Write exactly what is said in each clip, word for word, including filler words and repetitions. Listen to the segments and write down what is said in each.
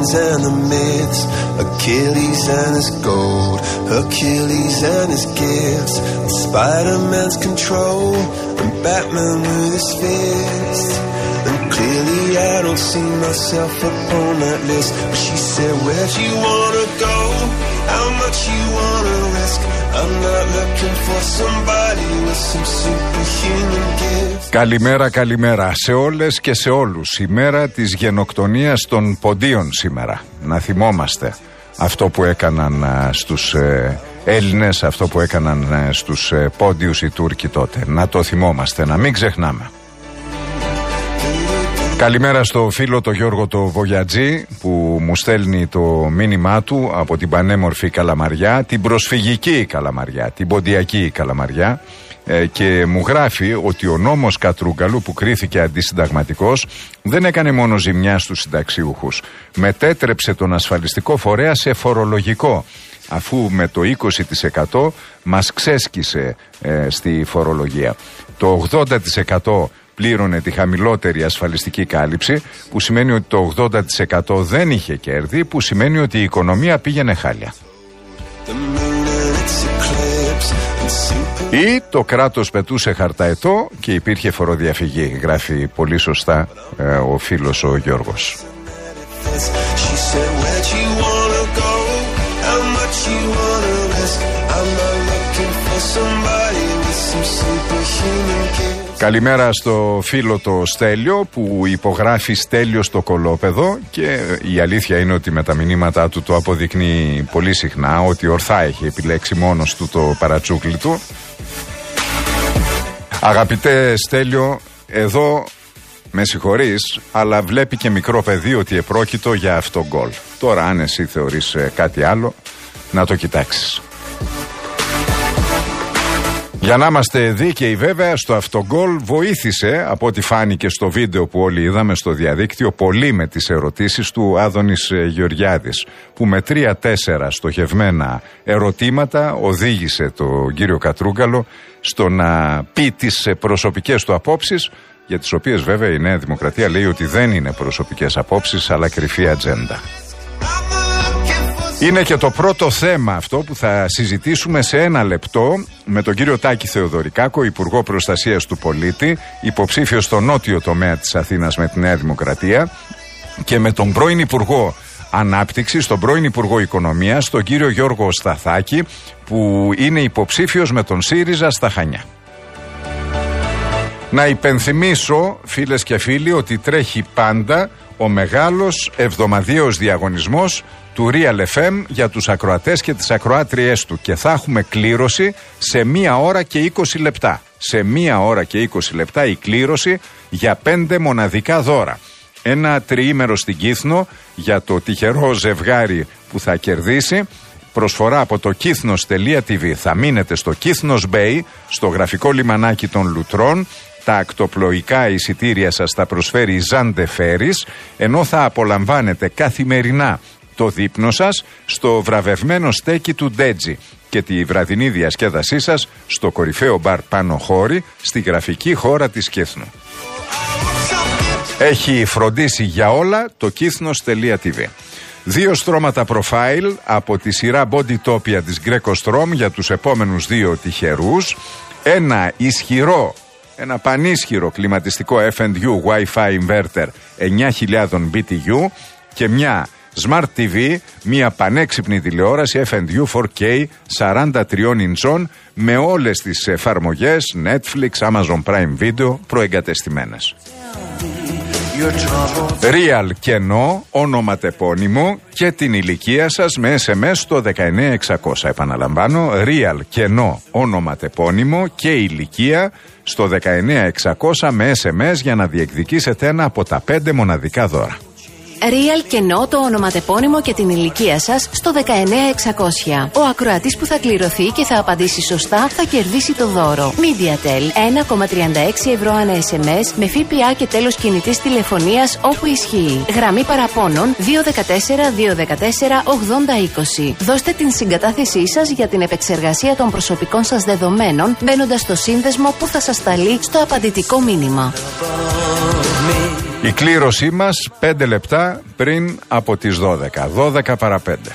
legends and the myths, Achilles and his gold, Hercules and his gifts, and Spider-Man's control, and Batman with his fists. And clearly I don't see myself upon that list. But she said, where'd you wanna go? How much you wanna risk? I'm not looking for somebody with some superhuman gifts. Καλημέρα, καλημέρα σε όλες και σε όλους. Η μέρα της γενοκτονίας των ποντίων σήμερα. Να θυμόμαστε αυτό που έκαναν α, στους ε, Έλληνες, αυτό που έκαναν ε, στους ε, πόντιους οι Τούρκοι τότε. Να το θυμόμαστε, να μην ξεχνάμε. Καλημέρα στο φίλο το Γιώργο το Βογιατζή που μου στέλνει το μήνυμά του από την πανέμορφη Καλαμαριά, την προσφυγική Καλαμαριά, την ποντιακή Καλαμαριά ε, και μου γράφει ότι ο νόμος Κατρούγκαλου που κρίθηκε αντισυνταγματικός δεν έκανε μόνο ζημιά στους συνταξιούχους, μετέτρεψε τον ασφαλιστικό φορέα σε φορολογικό, αφού με το είκοσι τοις εκατό μας ξέσκησε ε, στη φορολογία. Το ογδόντα τοις εκατό πλήρωνε τη χαμηλότερη ασφαλιστική κάλυψη, που σημαίνει ότι το ογδόντα τοις εκατό δεν είχε κέρδη, που σημαίνει ότι η οικονομία πήγαινε χάλια. Ή το κράτος πετούσε χαρταετό και υπήρχε φοροδιαφυγή, γράφει πολύ σωστά ε, ο φίλος ο Γιώργος. Καλημέρα στο φίλο το Στέλιο που υπογράφει Στέλιο στο κολόπεδο και η αλήθεια είναι ότι με τα μηνύματά του το αποδεικνύει πολύ συχνά ότι ορθά έχει επιλέξει μόνος του το παρατσούκλι του. Αγαπητέ Στέλιο, εδώ με συγχωρείς, αλλά βλέπει και μικρό παιδί ότι επρόκειτο για αυτό γκολ. Τώρα αν εσύ θεωρείς κάτι άλλο, να το κοιτάξεις. Για να είμαστε δίκαιοι βέβαια, στο αυτογκολ βοήθησε, από ό,τι φάνηκε στο βίντεο που όλοι είδαμε στο διαδίκτυο, πολύ με τις ερωτήσεις του Άδωνης Γεωργιάδης, που με τρία-τέσσερα στοχευμένα ερωτήματα οδήγησε τον κύριο Κατρούγκαλο στο να πει τις προσωπικές του απόψεις, για τις οποίες βέβαια η Νέα Δημοκρατία λέει ότι δεν είναι προσωπικές απόψεις αλλά κρυφή ατζέντα. Είναι και το πρώτο θέμα αυτό που θα συζητήσουμε σε ένα λεπτό με τον κύριο Τάκη Θεοδωρικάκο, Υπουργό Προστασίας του Πολίτη, υποψήφιο στο νότιο τομέα της Αθήνας με τη Νέα Δημοκρατία, και με τον πρώην Υπουργό Ανάπτυξης, τον πρώην Υπουργό Οικονομίας, τον κύριο Γιώργο Σταθάκη, που είναι υποψήφιος με τον ΣΥΡΙΖΑ στα Χανιά. Να υπενθυμίσω, φίλες και φίλοι, ότι τρέχει πάντα ο μεγάλος εβδομαδιαίος διαγωνισμός του Real εφ εμ για τους ακροατές και τις ακροάτριές του, και θα έχουμε κλήρωση σε μία ώρα και είκοσι λεπτά. Σε μία ώρα και είκοσι λεπτά η κλήρωση για πέντε μοναδικά δώρα. Ένα τριήμερο στην Κύθνο για το τυχερό ζευγάρι που θα κερδίσει. Προσφορά από το κύθνος τελεία τι βι. Θα μείνετε στο Κύθνος Bay, στο γραφικό λιμανάκι των Λουτρών. Τα ακτοπλοϊκά εισιτήρια σας θα προσφέρει η Ζάντε Φέρις, ενώ θα απολαμβάνετε καθημερινά το δείπνο σας στο βραβευμένο στέκι του Ντέτζι και τη βραδινή διασκέδασή σας στο κορυφαίο μπαρ Πάνω Χώρη, στη γραφική χώρα της Κύθνου. Έχει φροντίσει για όλα το κύθνος τελεία τι βι. Δύο στρώματα προφάιλ από τη σειρά Bodytopia της Greco Strom για τους επόμενους δύο τυχερούς. Ένα ισχυρό, ένα πανίσχυρο κλιματιστικό εφ εντ γιου Wi-Fi inverter εννιά χιλιάδες μπι τι γιου και μια Smart τι βι, μια πανέξυπνη τηλεόραση εφ εντ γιου φορ κέι σαράντα τρία ιντσών με όλες τις εφαρμογές Netflix, Amazon Prime Video προεγκατεστημένες. Real κενό, ονοματεπώνυμο και την ηλικία σας με ες εμ ες στο δεκαεννιά εξακόσια. Επαναλαμβάνω, Real κενό, ονοματεπώνυμο και ηλικία στο δεκαεννιά εξακόσια με ες εμ ες για να διεκδικήσετε ένα από τα πέντε μοναδικά δώρα. Real κενό, το ονοματεπώνυμο και την ηλικία σας στο δεκαεννιά εξακόσια. Ο ακροατής που θα κληρωθεί και θα απαντήσει σωστά θα κερδίσει το δώρο. MediaTel ένα κόμμα τριάντα έξι ευρώ ανά ες εμ ες με ΦΠΑ και τέλος κινητής τηλεφωνίας όπου ισχύει. Γραμμή παραπώνων δύο ένα τέσσερα δύο ένα τέσσερα ογδόντα είκοσι. Δώστε την συγκατάθεσή σας για την επεξεργασία των προσωπικών σας δεδομένων μπαίνοντας στο σύνδεσμο που θα σας σταλεί στο απαντητικό μήνυμα. Η κλήρωσή μας πέντε λεπτά πριν από τις δώδεκα. δώδεκα παρά πέντε.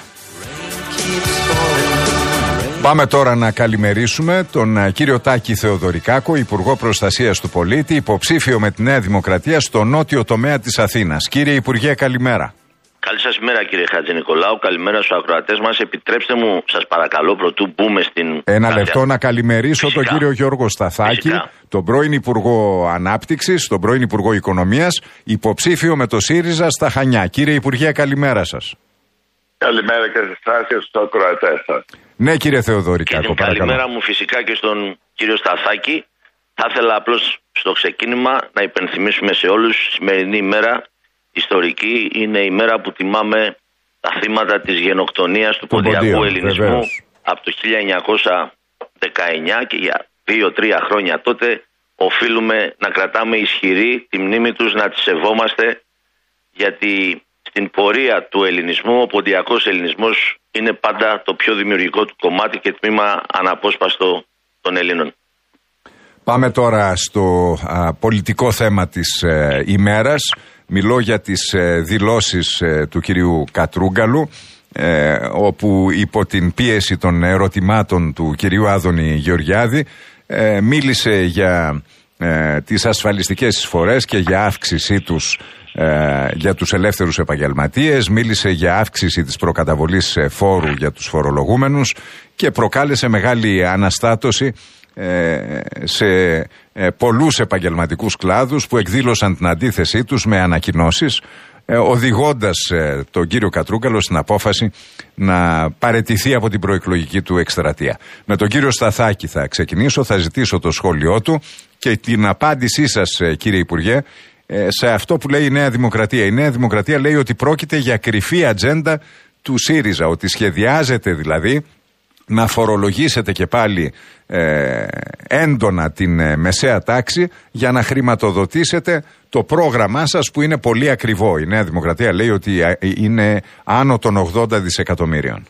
Πάμε τώρα να καλημερίσουμε τον κύριο Τάκη Θεοδωρικάκο, Υπουργό Προστασίας του Πολίτη, υποψήφιο με τη Νέα Δημοκρατία στο νότιο τομέα της Αθήνας. Κύριε Υπουργέ, καλημέρα. Καλή σας ημέρα, κύριε Χατζηνικολάου. Καλημέρα στους ακροατές μας. Επιτρέψτε μου, σας παρακαλώ, πρωτού μπούμε στην. Ένα λεπτό να καλημερίσω Φυσικά. τον κύριο Γιώργο Σταθάκη, Φυσικά. τον πρώην Υπουργό Ανάπτυξης, τον πρώην Υπουργό Οικονομίας, υποψήφιο με το ΣΥΡΙΖΑ στα Χανιά. Κύριε Υπουργέ, καλημέρα σας. Καλημέρα και σε εσάς και στους ακροατές σας. Ναι, κύριε Θεοδωρικάκο, παρακαλώ. Καλημέρα μου φυσικά και στον κύριο Σταθάκη. Θα ήθελα απλώς στο ξεκίνημα να υπενθυμίσουμε σε όλους τη σημερινή ημέρα. Ιστορική είναι η μέρα που τιμάμε τα θύματα της γενοκτονίας του ποντιακού ελληνισμού βεβαίως. Από το χίλια εννιακόσια δεκαεννιά και για δύο-τρία χρόνια τότε οφείλουμε να κρατάμε ισχυρή τη μνήμη τους, να τη σεβόμαστε, γιατί στην πορεία του ελληνισμού ο ποντιακός ελληνισμός είναι πάντα το πιο δημιουργικό του κομμάτι και τμήμα αναπόσπαστο των Ελλήνων. Πάμε τώρα στο α, πολιτικό θέμα της ε, ημέρας. Μιλώ για τις ε, δηλώσεις ε, του κυρίου Κατρούγκαλου, ε, όπου υπό την πίεση των ερωτημάτων του κυρίου Άδωνη Γεωργιάδη ε, μίλησε για ε, τις ασφαλιστικές εισφορές και για αύξησή τους ε, για τους ελεύθερους επαγγελματίες, μίλησε για αύξηση της προκαταβολής φόρου για τους φορολογούμενους και προκάλεσε μεγάλη αναστάτωση σε πολλούς επαγγελματικούς κλάδους που εκδήλωσαν την αντίθεσή τους με ανακοινώσεις, οδηγώντας τον κύριο Κατρούγκαλο στην απόφαση να παραιτηθεί από την προεκλογική του εκστρατεία. Με τον κύριο Σταθάκη θα ξεκινήσω, θα ζητήσω το σχόλιο του και την απάντησή σας, κύριε Υπουργέ, σε αυτό που λέει η Νέα Δημοκρατία. Η Νέα Δημοκρατία λέει ότι πρόκειται για κρυφή ατζέντα του ΣΥΡΙΖΑ, ότι σχεδιάζεται δηλαδή να φορολογήσετε και πάλι ε, έντονα την ε, μεσαία τάξη για να χρηματοδοτήσετε το πρόγραμμά σας που είναι πολύ ακριβό. Η Νέα Δημοκρατία λέει ότι ε, είναι άνω των ογδόντα δισεκατομμύριων.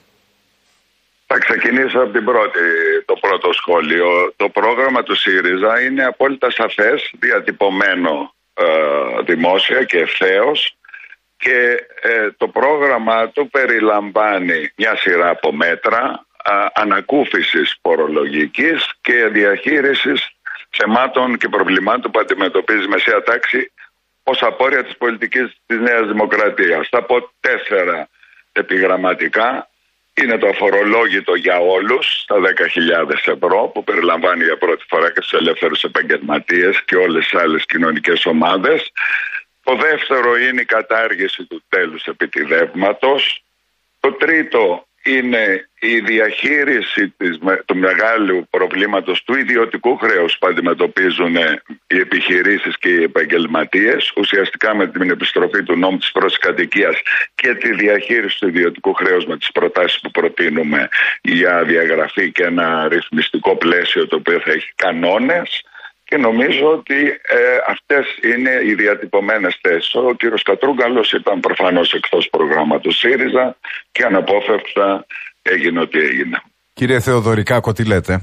Θα ξεκινήσω από την πρώτη, το πρώτο σχόλιο. Το πρόγραμμα του ΣΥΡΙΖΑ είναι απόλυτα σαφές, διατυπωμένο ε, δημόσια και ευθέως, και ε, το πρόγραμμα του περιλαμβάνει μια σειρά από μέτρα ανακούφισης φορολογικής και διαχείρισης θεμάτων και προβλημάτων που αντιμετωπίζει η μεσαία τάξη ως απόρρια της πολιτικής της Νέας Δημοκρατίας. Θα πω τέσσερα επιγραμματικά. Είναι το αφορολόγητο για όλους στα δέκα χιλιάδες ευρώ, που περιλαμβάνει για πρώτη φορά και τους ελεύθερους επαγγελματίες και όλες τις άλλες κοινωνικές ομάδες. Το δεύτερο είναι η κατάργηση του τέλους επιτιδεύματος. Το τρίτο είναι η διαχείριση της, του μεγάλου προβλήματος του ιδιωτικού χρέους που αντιμετωπίζουν οι επιχειρήσεις και οι επαγγελματίες, ουσιαστικά με την επιστροφή του νόμου της πρώτης κατοικίας και τη διαχείριση του ιδιωτικού χρέους με τις προτάσεις που προτείνουμε για διαγραφή και ένα ρυθμιστικό πλαίσιο το οποίο θα έχει κανόνες. Και νομίζω ότι ε, αυτές είναι οι διατυπωμένες θέσεις. Ο κύριος Κατρούγκαλος ήταν προφανώς εκτός προγράμματος ΣΥΡΙΖΑ και αναπόφευκτα έγινε ό,τι έγινε. Κύριε Θεοδωρικάκο, τι λέτε?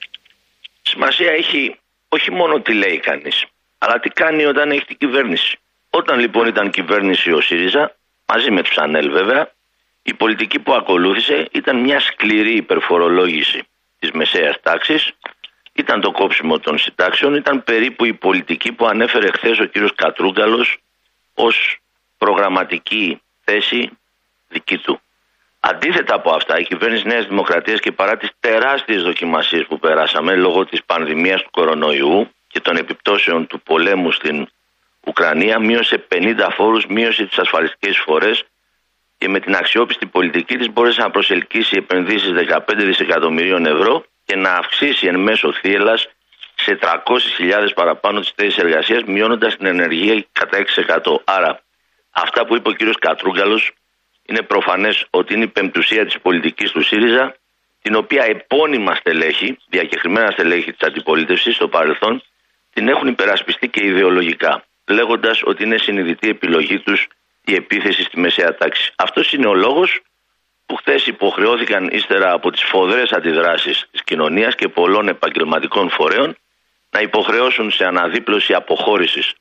Σημασία έχει όχι μόνο τι λέει κανείς, αλλά τι κάνει όταν έχει την κυβέρνηση. Όταν λοιπόν ήταν κυβέρνηση ο ΣΥΡΙΖΑ, μαζί με τους ΑΝΕΛ βέβαια, η πολιτική που ακολούθησε ήταν μια σκληρή υπερφορολόγηση της μεσαίας τάξης. Ήταν το κόψιμο των συντάξεων, ήταν περίπου η πολιτική που ανέφερε χθες ο κύριος Κατρούγκαλος ως προγραμματική θέση δική του. Αντίθετα από αυτά, η κυβέρνηση Νέας Δημοκρατίας και παρά τις τεράστιες δοκιμασίες που περάσαμε λόγω της πανδημίας του κορονοϊού και των επιπτώσεων του πολέμου στην Ουκρανία, μείωσε πενήντα φόρους, μείωσε τις ασφαλιστικές εισφορές και με την αξιόπιστη πολιτική της μπόρεσε να προσελκύσει επενδύσεις δεκαπέντε δισεκατομμυρίων ευρώ και να αυξήσει εν μέσω θύελλας σε τριακόσιες χιλιάδες παραπάνω τις θέσεις εργασίας, μειώνοντας την ενεργεία κατά έξι τοις εκατό. Άρα, αυτά που είπε ο κύριος Κατρούγκαλος είναι προφανές ότι είναι η πεμπτουσία της πολιτικής του ΣΥΡΙΖΑ, την οποία επώνυμα στελέχη, διακεκριμένα στελέχη της αντιπολίτευσης στο παρελθόν, την έχουν υπερασπιστεί και ιδεολογικά, λέγοντας ότι είναι συνειδητή επιλογή τους η επίθεση στη μεσαία τάξη. Αυτός είναι ο λόγος που χθες υποχρεώθηκαν ύστερα από τις φοδρές αντιδράσεις της κοινωνίας και πολλών επαγγελματικών φορέων να υποχρεώσουν σε αναδίπλωση αποχώρησης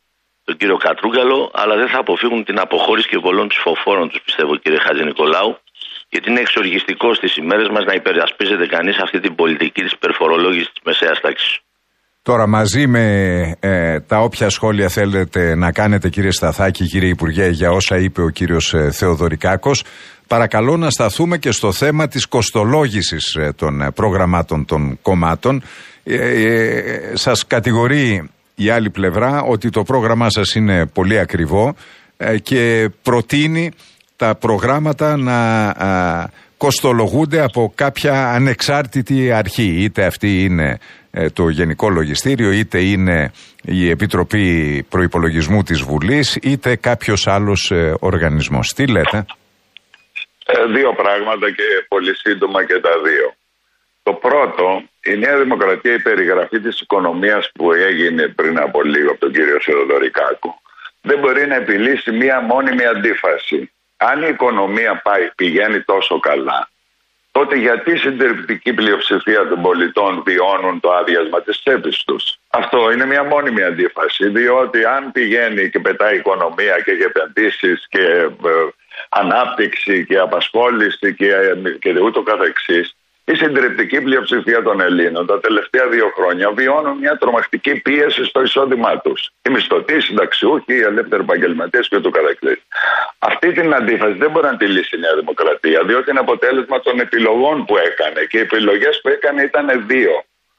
τον κύριο Κατρούγκαλο, αλλά δεν θα αποφύγουν την αποχώρηση και πολλών ψηφοφόρων τους, πιστεύω, κύριε Χατζηνικολάου, γιατί είναι εξοργιστικό στις ημέρες μας να υπερασπίζεται κανείς αυτή την πολιτική της υπερφορολόγησης της μεσαίας τάξης. Τώρα, μαζί με ε, τα όποια σχόλια θέλετε να κάνετε, κύριε Σταθάκη, κύριε Υπουργέ, για όσα είπε ο κύριος ε, Θεοδωρικάκος, παρακαλώ να σταθούμε και στο θέμα της κοστολόγησης ε, των ε, προγραμμάτων των κομμάτων. Ε, ε, σας κατηγορεί η άλλη πλευρά ότι το πρόγραμμά σας είναι πολύ ακριβό ε, και προτείνει τα προγράμματα να α, κοστολογούνται από κάποια ανεξάρτητη αρχή. Είτε αυτή είναι ε, το Γενικό Λογιστήριο, είτε είναι η Επιτροπή Προϋπολογισμού της Βουλής, είτε κάποιος άλλος ε, οργανισμός. Τι λέτε? Ε, δύο πράγματα και πολύ σύντομα και τα δύο. Το πρώτο, η Νέα Δημοκρατία, η περιγραφή της οικονομίας που έγινε πριν από λίγο από τον κύριο Θεοδωρικάκο, δεν μπορεί να επιλύσει μία μόνιμη αντίφαση. Αν η οικονομία πάει, πηγαίνει τόσο καλά, τότε γιατί η συντριπτική πλειοψηφία των πολιτών βιώνουν το άδειασμα της τσέπης τους? Αυτό είναι μια μόνιμη αντίφαση, διότι αν πηγαίνει και πετάει η οικονομία και για επενδύσεις και ε, ανάπτυξη και απασχόληση και, και ούτω καθεξής, η συντριπτική πλειοψηφία των Ελλήνων τα τελευταία δύο χρόνια βιώνουν μια τρομακτική πίεση στο εισόδημά τους. Οι μισθωτοί, οι συνταξιούχοι, οι ελεύθεροι επαγγελματίες και ούτω καθεξής. Αυτή την αντίφαση δεν μπορεί να τη λύσει η Νέα Δημοκρατία, διότι είναι αποτέλεσμα των επιλογών που έκανε. Και οι επιλογές που έκανε ήταν δύο.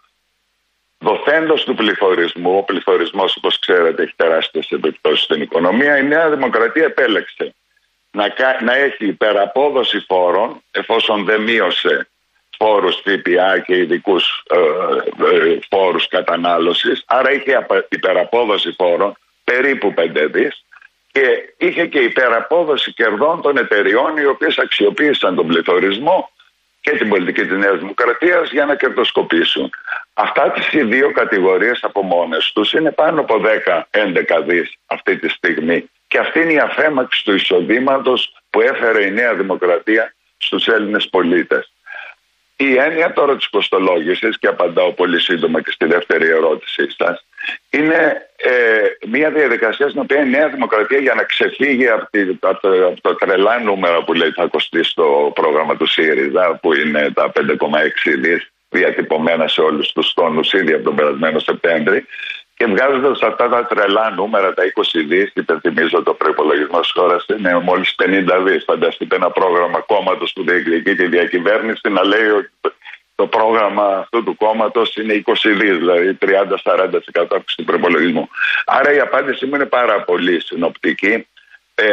Δοθέντος του πληθωρισμού, ο πληθωρισμός, όπως ξέρετε, έχει τεράστιες επιπτώσεις στην οικονομία, η Νέα Δημοκρατία επέλεξε να, να έχει υπεραπόδοση φόρων, εφόσον δεν μείωσε φόρους ΦΠΑ και ειδικούς ε, ε, φόρους κατανάλωσης, άρα είχε υπεραπόδοση φόρων περίπου πέντε δις και είχε και υπεραπόδοση κερδών των εταιριών, οι οποίες αξιοποίησαν τον πληθωρισμό και την πολιτική της Νέας Δημοκρατίας για να κερδοσκοπήσουν. Αυτά τις οι δύο κατηγορίες από μόνες τους είναι πάνω από δέκα με έντεκα δις αυτή τη στιγμή και αυτή είναι η αφέμαξη του εισοδήματος που έφερε η Νέα Δημοκρατία στους Έλληνες πολίτες. Η έννοια τώρα της κοστολόγησης, και απαντάω πολύ σύντομα και στη δεύτερη ερώτησή σας, είναι ε, μια διαδικασία στην οποία η Νέα Δημοκρατία, για να ξεφύγει από, τη, από, το, από το τρελά νούμερα που λέει θα κοστίσει το πρόγραμμα του ΣΥΡΙΖΑ, που είναι τα πέντε κόμμα έξι δις διατυπωμένα σε όλους τους τόνους ήδη από τον περασμένο Σεπτέμβρη, και βγάζοντας αυτά τα τρελά νούμερα, τα είκοσι δις, υπενθυμίζω το προϋπολογισμό της χώρας είναι μόλις πενήντα δις. Φανταστείτε ένα πρόγραμμα κόμματος που διεκδικεί τη διακυβέρνηση να λέει ότι το πρόγραμμα αυτού του κόμματος είναι είκοσι δις, δηλαδή τριάντα με σαράντα τοις εκατό αύξηση του προϋπολογισμού. Άρα η απάντηση μου είναι πάρα πολύ συνοπτική. Ε,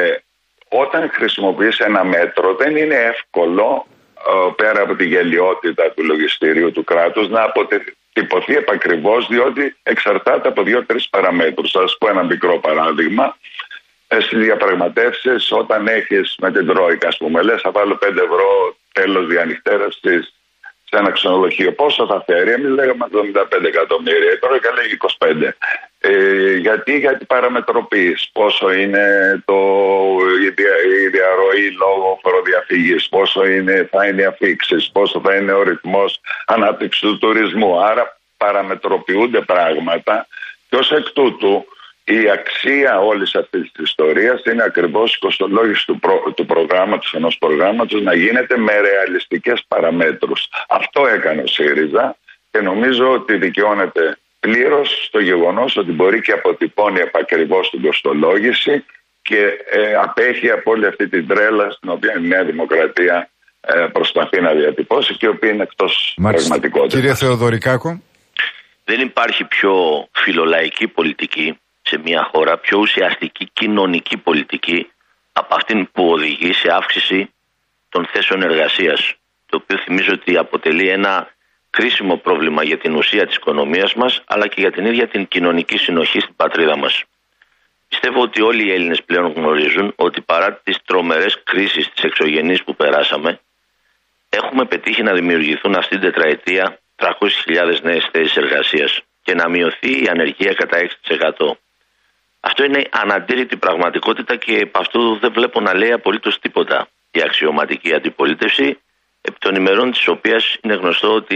όταν χρησιμοποιείς ένα μέτρο, δεν είναι εύκολο, πέρα από τη γελιότητα του λογιστηρίου του κράτους, να αποτυπωθεί επακριβώς, διότι εξαρτάται από δύο-τρεις παραμέτρους. Θα σας πω ένα μικρό παράδειγμα. Στις διαπραγματεύσεις, όταν έχεις με την Τρόικα, ας πούμε, λες θα βάλω πέντε ευρώ τέλος διανυκτέρευσης σε ένα ξενοδοχείο, πόσο θα φέρει? Εμείς λέγαμε εβδομήντα πέντε εκατομμύρια, η Τρόικα λέγει είκοσι πέντε. Ε, γιατί, γιατί παραμετροποιείς, πόσο είναι το, η, δια, η διαρροή λόγω φοροδιαφυγής, πόσο είναι, θα είναι οι αφήξεις, πόσο θα είναι ο ρυθμός ανάπτυξης του τουρισμού. Άρα παραμετροποιούνται πράγματα και ως εκ τούτου η αξία όλης αυτής της ιστορίας είναι ακριβώς η κοστολόγηση του, προ, του προγράμματος, ενός προγράμματος, να γίνεται με ρεαλιστικές παραμέτρους. Αυτό έκανε ο ΣΥΡΙΖΑ και νομίζω ότι δικαιώνεται πλήρως στο γεγονός ότι μπορεί και αποτυπώνει επακριβώς την κοστολόγηση και ε, απέχει από όλη αυτή την τρέλα στην οποία η Νέα Δημοκρατία ε, προσπαθεί να διατυπώσει και η οποία είναι εκτός πραγματικότητας. Κύριε Θεοδωρικάκο. Δεν υπάρχει πιο φιλολαϊκή πολιτική σε μια χώρα, πιο ουσιαστική κοινωνική πολιτική από αυτήν που οδηγεί σε αύξηση των θέσεων εργασίας, το οποίο θυμίζω ότι αποτελεί ένα κρίσιμο πρόβλημα για την ουσία της οικονομίας μας, αλλά και για την ίδια την κοινωνική συνοχή στην πατρίδα μας. Πιστεύω ότι όλοι οι Έλληνες πλέον γνωρίζουν ότι παρά τις τρομερές κρίσεις της εξωγενής που περάσαμε, έχουμε πετύχει να δημιουργηθούν αυτήν την τετραετία τριακόσιες χιλιάδες νέες θέσεις εργασίας και να μειωθεί η ανεργία κατά έξι τοις εκατό. Αυτό είναι αναντήρητη πραγματικότητα και από αυτού δεν βλέπω να λέει απολύτως τίποτα η αξιωματική αντιπολίτευση, επί των ημερών της οποίας είναι γνωστό ότι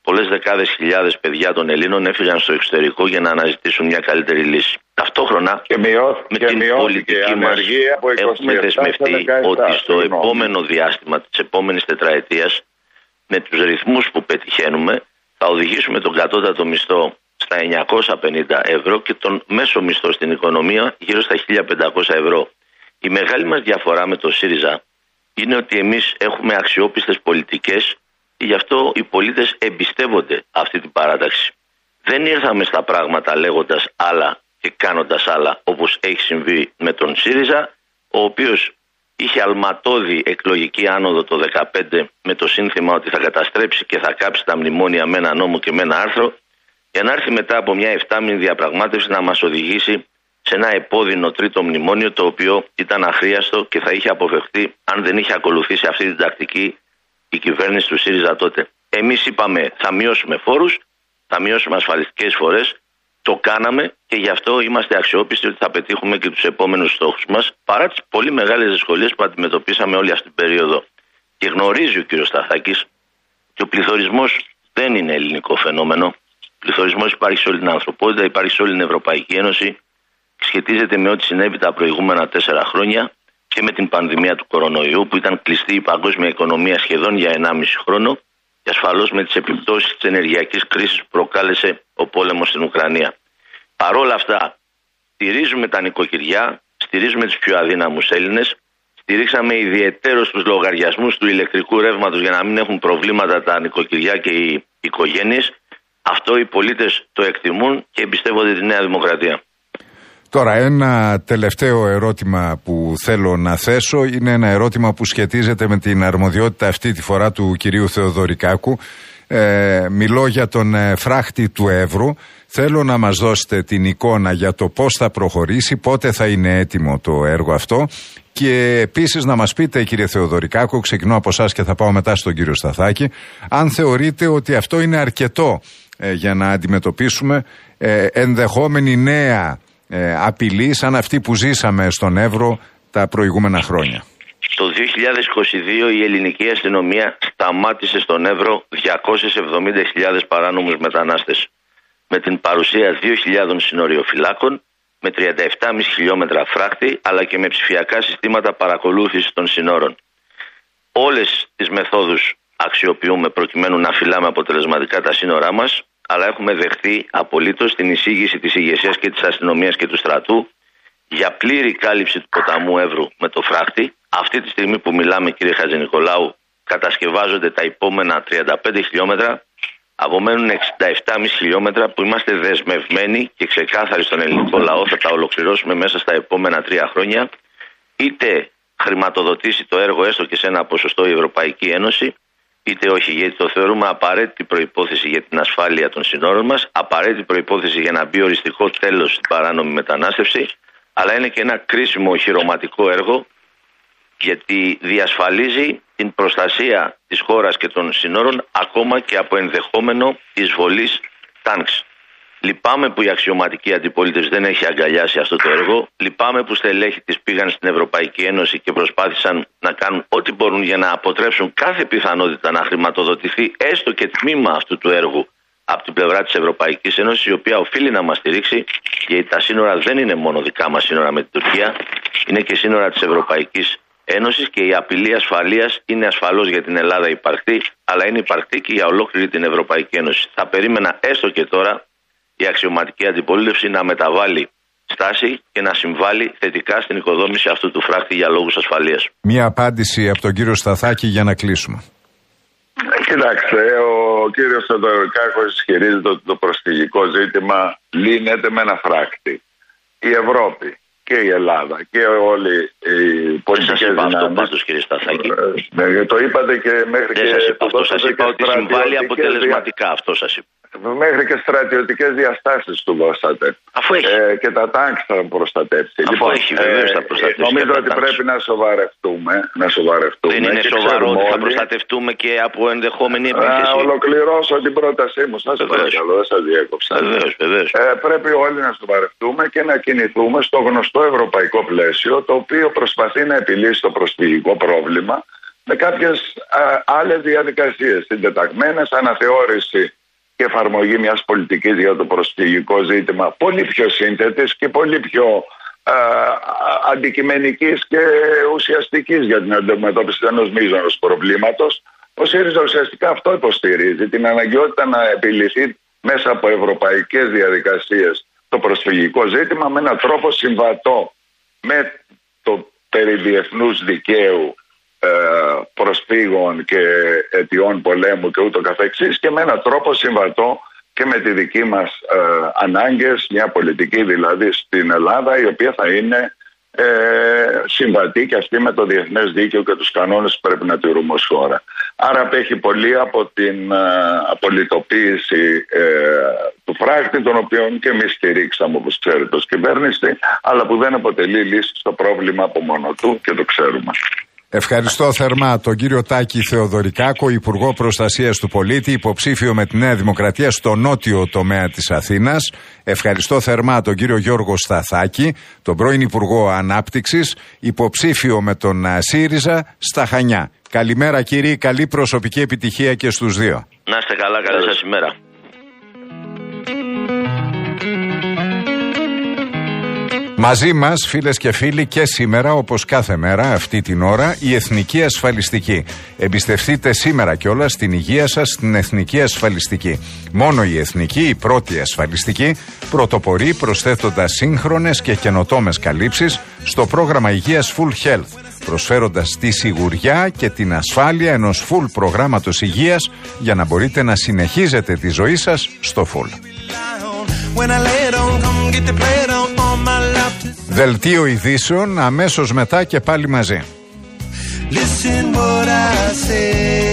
πολλές δεκάδες χιλιάδες παιδιά των Ελλήνων έφυγαν στο εξωτερικό για να αναζητήσουν μια καλύτερη λύση. Ταυτόχρονα και μειώθ, με και την πολιτική μας έχουμε δεσμευτεί ότι στο επόμενο διάστημα της επόμενης τετραετίας, με τους ρυθμούς που πετυχαίνουμε, θα οδηγήσουμε τον κατώτατο μισθό στα εννιακόσια πενήντα ευρώ και τον μέσο μισθό στην οικονομία γύρω στα χίλια πεντακόσια ευρώ. Η μεγάλη μας διαφορά με το ΣΥΡΙΖΑ είναι ότι εμείς έχουμε αξιόπιστες πολιτικές και γι' αυτό οι πολίτες εμπιστεύονται αυτή την παράταξη. Δεν ήρθαμε στα πράγματα λέγοντας άλλα και κάνοντας άλλα, όπως έχει συμβεί με τον ΣΥΡΙΖΑ, ο οποίος είχε αλματώδη εκλογική άνοδο το δύο χιλιάδες δεκαπέντε με το σύνθημα ότι θα καταστρέψει και θα κάψει τα μνημόνια με ένα νόμο και με ένα άρθρο, για να έρθει μετά από μια εφτάμηνη διαπραγμάτευση να μας οδηγήσει σε ένα επώδυνο τρίτο μνημόνιο, το οποίο ήταν αχρίαστο και θα είχε αποφευχθεί αν δεν είχε ακολουθήσει αυτή την τακτική η κυβέρνηση του ΣΥΡΙΖΑ τότε. Εμείς είπαμε θα μειώσουμε φόρους, θα μειώσουμε ασφαλιστικές φορές, το κάναμε και γι' αυτό είμαστε αξιόπιστοι ότι θα πετύχουμε και τους επόμενους στόχους μας, παρά τις πολύ μεγάλες δυσκολίες που αντιμετωπίσαμε όλη αυτή την περίοδο. Και γνωρίζει ο κ. Σταθάκης ότι ο πληθωρισμός δεν είναι ελληνικό φαινόμενο. Ο πληθωρισμός υπάρχει σε όλη την ανθρωπότητα, υπάρχει σε όλη την Ευρωπαϊκή Ένωση, σχετίζεται με ό,τι συνέβη τα προηγούμενα τέσσερα χρόνια και με την πανδημία του κορονοϊού, που ήταν κλειστή η παγκόσμια οικονομία σχεδόν για ενάμιση χρόνο, και ασφαλώς με τις επιπτώσεις της ενεργειακής κρίσης που προκάλεσε ο πόλεμος στην Ουκρανία. Παρόλα αυτά, στηρίζουμε τα νοικοκυριά, στηρίζουμε τους πιο αδύναμους Έλληνες, στηρίξαμε ιδιαιτέρως τους λογαριασμούς του ηλεκτρικού ρεύματος για να μην έχουν προβλήματα τα νοικοκυριά και οι οικογένειες. Αυτό οι πολίτες το εκτιμούν και εμπιστεύονται τη Νέα Δημοκρατία. Τώρα, ένα τελευταίο ερώτημα που θέλω να θέσω είναι ένα ερώτημα που σχετίζεται με την αρμοδιότητα αυτή τη φορά του κυρίου Θεοδωρικάκου. Ε, μιλώ για τον ε, φράχτη του Εύρου. Θέλω να μας δώσετε την εικόνα για το πώς θα προχωρήσει, πότε θα είναι έτοιμο το έργο αυτό και επίσης να μας πείτε, κύριε Θεοδωρικάκου, ξεκινώ από εσάς και θα πάω μετά στον κύριο Σταθάκη, αν θεωρείτε ότι αυτό είναι αρκετό ε, για να αντιμετωπίσουμε ε, ενδεχόμενη νέα ε, απειλή σαν αυτή που ζήσαμε στον Εύρο τα προηγούμενα χρόνια. Το δύο χιλιάδες είκοσι δύο η ελληνική αστυνομία σταμάτησε στον Εύρο διακόσιες εβδομήντα χιλιάδες παράνομους μετανάστες, με την παρουσία δύο χιλιάδες συνοριοφυλάκων, με τριάντα επτά κόμμα πέντε χιλιόμετρα φράχτη, αλλά και με ψηφιακά συστήματα παρακολούθησης των συνόρων. Όλες τις μεθόδους αξιοποιούμε προκειμένου να φυλάμε αποτελεσματικά τα σύνορά μας, αλλά έχουμε δεχτεί απολύτως την εισήγηση της ηγεσίας και της αστυνομίας και του στρατού για πλήρη κάλυψη του ποταμού Εύρου με το φράχτη. Αυτή τη στιγμή που μιλάμε, κύριε Χατζηνικολάου, κατασκευάζονται τα επόμενα τριάντα πέντε χιλιόμετρα, απομένουν εξήντα επτά κόμμα πέντε χιλιόμετρα που είμαστε δεσμευμένοι και ξεκάθαροι στον ελληνικό λαό, θα τα ολοκληρώσουμε μέσα στα επόμενα τρία χρόνια, είτε χρηματοδοτήσει το έργο έστω και σε ένα ποσοστό η Ευρωπαϊκή Ένωση, είτε όχι, γιατί το θεωρούμε απαραίτητη προϋπόθεση για την ασφάλεια των συνόρων μας, απαραίτητη προϋπόθεση για να μπει οριστικό τέλος στην παράνομη μετανάστευση, αλλά είναι και ένα κρίσιμο οχυρωματικό έργο, γιατί διασφαλίζει την προστασία της χώρας και των συνόρων ακόμα και από ενδεχόμενο εισβολής τάνξ. Λυπάμαι που η αξιωματική αντιπολίτευση δεν έχει αγκαλιάσει αυτό το έργο. Λυπάμαι που στελέχη της πήγαν στην Ευρωπαϊκή Ένωση και προσπάθησαν να κάνουν ό,τι μπορούν για να αποτρέψουν κάθε πιθανότητα να χρηματοδοτηθεί έστω και τμήμα αυτού του έργου από την πλευρά της Ευρωπαϊκής Ένωσης, η οποία οφείλει να μας στηρίξει, γιατί τα σύνορα δεν είναι μόνο δικά μας σύνορα με την Τουρκία, είναι και σύνορα της Ευρωπαϊκής Ένωσης και η απειλή ασφαλείας είναι ασφαλώς για την Ελλάδα υπαρκτή, αλλά είναι υπαρκτή και για ολόκληρη την Ευρωπαϊκή Ένωση. Θα περίμενα έστω και τώρα η αξιωματική αντιπολίτευση να μεταβάλει στάση και να συμβάλλει θετικά στην οικοδόμηση αυτού του φράχτη για λόγους ασφαλείας. Μία απάντηση από τον κύριο Σταθάκη για να κλείσουμε. Κοιτάξτε, ο κύριος Θεοδωρικάκος ισχυρίζεται ότι το προσφυγικό ζήτημα λύνεται με ένα φράχτη. Η Ευρώπη και η Ελλάδα και όλοι οι πολιτικές δυνάμεις. Αυτό πάντως, κύριε Σταθάκη. Ναι, το είπατε και μέχρι δεν και... Σας είπα αυτό, σας είπα ότι συμβάλλει αποτελεσματικά, δια... αυτό σας είπα. Μέχρι και στρατιωτικές διαστάσεις του δώσατε. Αφού έχει. Ε, και τα τάγκ θα προστατεύσει. Αφού λοιπόν, έχει, βεβαίως θα προστατεύσει. Νομίζω ότι πρέπει να σοβαρευτούμε. Να σοβαρευτούμε. Δεν είναι σοβαρό ότι θα προστατευτούμε και από ενδεχόμενη επίθεση. Να ολοκληρώσω την πρότασή μου. Σας παρακαλώ, δεν σας διέκοψα. Βεβαίως, βεβαίως. Ε, πρέπει όλοι να σοβαρευτούμε και να κινηθούμε στο γνωστό ευρωπαϊκό πλαίσιο, το οποίο προσπαθεί να επιλύσει το προσφυγικό πρόβλημα με κάποιες άλλες διαδικασίες συντεταγμένες, αναθεώρηση και εφαρμογή μιας πολιτικής για το προσφυγικό ζήτημα πολύ πιο σύνθετης και πολύ πιο α, αντικειμενικής και ουσιαστικής για την αντιμετώπιση ενός μείζωνος προβλήματος. Ο ΣΥΡΙΖΑ ουσιαστικά αυτό υποστηρίζει, την αναγκαιότητα να επιληθεί μέσα από ευρωπαϊκές διαδικασίες το προσφυγικό ζήτημα με έναν τρόπο συμβατό με το περί διεθνούς δικαίου ε, προσφύγων και αιτιών πολέμου και ούτω καθεξής και με έναν τρόπο συμβατό και με τη δική μας ε, ανάγκες, μια πολιτική δηλαδή στην Ελλάδα η οποία θα είναι ε, συμβατή και αυτή με το διεθνές δίκαιο και τους κανόνες που πρέπει να τηρούμε ως χώρα. Άρα απέχει πολύ από την ε, απολυτοποίηση ε, του φράχτη, τον οποίο και εμείς στηρίξαμε όπως ξέρετε ως κυβέρνηση, αλλά που δεν αποτελεί λύση στο πρόβλημα από μόνο του και το ξέρουμε. Ευχαριστώ θερμά τον κύριο Τάκη Θεοδωρικάκο, Υπουργό Προστασίας του Πολίτη, υποψήφιο με τη Νέα Δημοκρατία στο νότιο τομέα της Αθήνας. Ευχαριστώ θερμά τον κύριο Γιώργο Σταθάκη, τον πρώην Υπουργό Ανάπτυξης, υποψήφιο με τον ΣΥΡΙΖΑ στα Χανιά. Καλημέρα κύριοι, καλή προσωπική επιτυχία και στους δύο. Να είστε καλά, καλή σας ημέρα. Μαζί μας, φίλες και φίλοι, και σήμερα, όπως κάθε μέρα, αυτή την ώρα, η Εθνική Ασφαλιστική. Εμπιστευτείτε σήμερα κιόλας την υγεία σας στην Εθνική Ασφαλιστική. Μόνο η Εθνική, η πρώτη ασφαλιστική, πρωτοπορεί προσθέτοντας σύγχρονες και καινοτόμες καλύψεις στο πρόγραμμα υγείας Full Health, προσφέροντας τη σιγουριά και την ασφάλεια ενός full προγράμματος υγείας για να μπορείτε να συνεχίζετε τη ζωή σας στο full. Δελτίο ειδήσεων αμέσως μετά και πάλι μαζί.